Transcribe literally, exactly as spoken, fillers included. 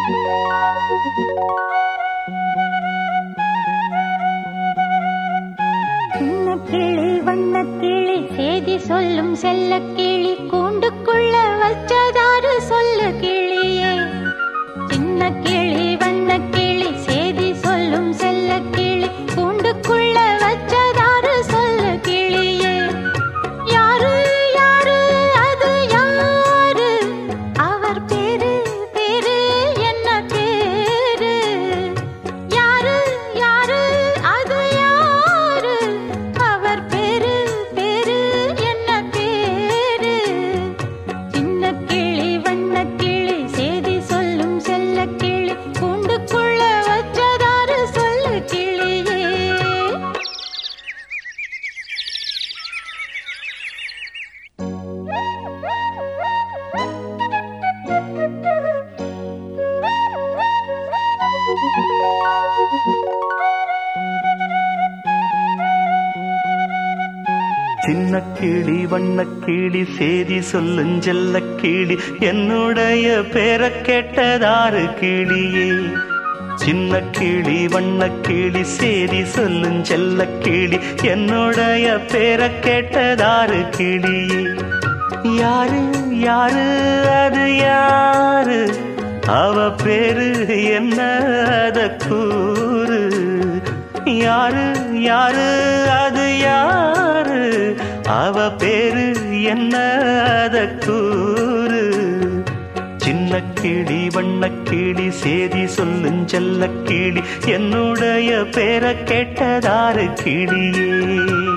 கிளி வண்ணக்கிளி சேதி சொல்லும் செல்ல கிளி கூண்டுக்குள்ள வச்சதாரு சொல்லு கிளியே. சின்ன கிளி வண்ணக்கிளி சேதி சொல்லும் செல்ல கிளி கூண்டுக்குள்ள வச்சதாரு சொல்லு கிளியே. யாரு யாரு அது யாரு, அவர் பேரு பேரு என்ன பேரு. யாரு யாரு அது யாரு, அவர் பேரு பேரு என்ன பேரு. சின்ன கிளி வண்ணக்கிளி சேதி சொல்லும் செல்ல கிளி கூண்டுக்குள்ள வச்சதாரு சொல்லு கிளியே. சின்ன கிளி வண்ணக்கிளி சேதி சொல்லும் செல்ல கிளி என்னுடைய பேரை கேட்டதாரு கிளியே. சின்ன கிளி வண்ணக்கிளி சேதி சொல்லும் செல்ல கிளி என்னுடைய பேரை கேட்டதாரு கிளியே. யாரு யாரு அது யாரு, அவ பேரு என்ன அத கூறு. யாரு யாரு அது யாரு, அவ பேரு என்ன அத கூறு. சின்ன கிளி வண்ணக்கிளி சேதி சொல்லும் செல்ல கிளி என்னுடைய பேரை கேட்டதாரு கிளியே.